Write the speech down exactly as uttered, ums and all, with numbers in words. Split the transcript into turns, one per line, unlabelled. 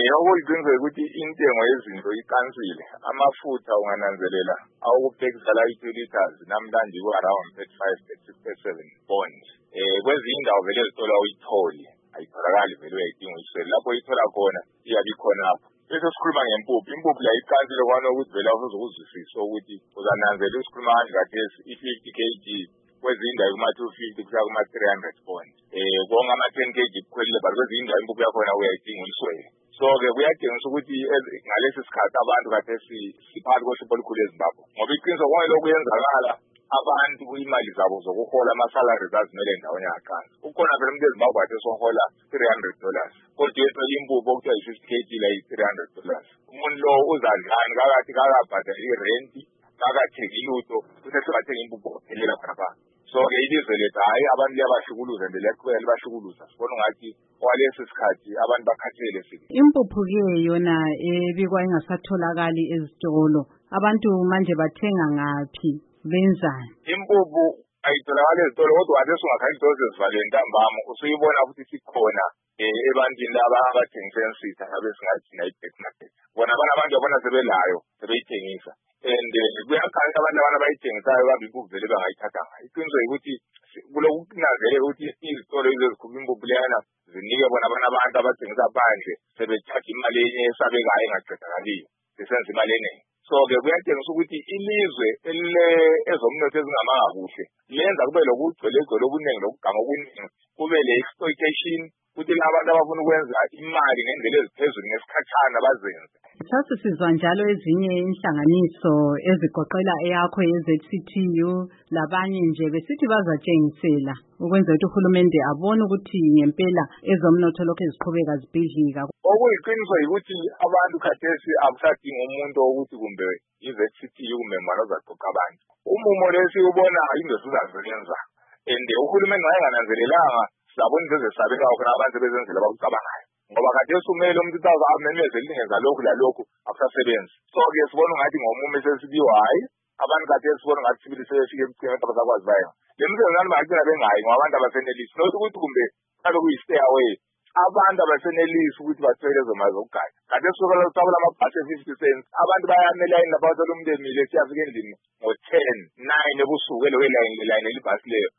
okuyiqiniso ukuthi intengo yezinto ikansile. Amafutha ungananzelela awokubhekisela i-two liters namhlanje ku-around thirty-five, thirty-six, thirty-seven bond. Eh kwezinye indawo vele ezitolo awuyitholi, ayitholakali vele uyayidinga uyiswele. Lapho uyithola khona iyabe ikhona apho. Bese sikhuluma ngempuphu. Impuphu la ikansile kwana ukuthi vele awuzokuzwisisa ukuthi uzananzela isikhuluma kanje kathesi i-fifty kilograms kwezinye indawo kuma-two fifty kuya kuma-three hundred bond. Eh konke ama-ten kilograms kukhwelile but kwezinye indawo impuphu yakhona uyayidinga uyiswele. So-ke kuyadingisa ukuthi ngalesi sikhathi abantu kathesi siphakathi kwesipho olukhulu eZimbabwe. Ngoba iqiniso konke lokhu kuyenzakala abantu imali zabo zokuhola ama-salaries azimele ndawonye yaqansi. Ukhona vele umuntu eZimbabwe athi sohola three hundred dollars. Kodwa yethola impuphu okuthiwa yi-fifty kilograms la yi-three hundred dollars. Umuntu lo uzadlani kakathi kakabhadala irenti, kakathengi lutho, kusethi bathenga impuphu ophelela khonapha. So-ke ilizwe lethu hayi abantu liyabashukuluza nje liyaqhubeka libashukuluza. Sibona ngathi kwalesi sikhathi abantu bakhathele sini.
Impuphu-ke yona ebikwa ingasatholakali ezitolo. Abantu manje bathenga ngaphi? Benzani?
Impuphu ayitholakali ezitolo kodwa wathi ungakhange izitolo sezivale ntambama usuyibona futhi sikhona ebantwini laba abathengisa ensitha abesingathi nayi-black market. Bona abanye abantu yabona sebelayo sebeyithengisa. And kuyakhanya abantu abana bayithengisayo babe impuphu vele bangayithatha ngayo. Iqiniso ukuthi kuloku kunazele ukuthi izitolo ezikhupha impuphu leyana zinike bona abanye abantu abathengisa phandle sebethatha imali enye esabekayo engaqedakaliyo besenza imali eningi. So-ke kuyadingisa ukuthi ilizwe ezomnotho ezingamanga kuhle lenza kube lokugcwele obuningi lokugama okuningi kube le-exploitation ukuthi abantu abafuna ukwenza imali ngendlela eziphezulu ngesikhatshana bazenze.
Sase sizwa njalo ezinye inhlanganiso ezigoqela eyakho ye-Z C T U labanye nje besithi bazatshengisela ukwenza ukuthi uhulumende abone ukuthi ngempela ezomnotho lokho eziqhubeka zibhidlika.
Okuyiqiniso yikuthi abantu khathesi akusadingi umuntu ukuthi kumbe i-Z C T U kumbe manje ozaxoxa abantu. Umumo lesi ubona into sizazenza. And uhulumende wayengananzelelanga sabona into ezesabekayo khona abantu bezenzela abakucabangayo. Ngoba khathesi umele umuntu uthi amemeze lingenza lokhu lalokhu akusasebenzi. So-ke sibona ngathi ngomumo esesibiwa hayi abantu khathesi sibona ngathi sibili sebefike ebucingweni abasakwazi bayo. Le msebenzi bagcina bengayi ngoba abantu abasenelisi. Nokuthi ukuthi kumbe kaloku yi-stay away. Abantu abasenelisi ukuthi bathole lezo mali zokugaya. Khathesi sokutabula amabhasi e-fifty cents. Abantu bayamela yini lapha bathola umuntu emile siyafika endlini ngo-ten, nine ebusuku eleyo line line libhasi leyo.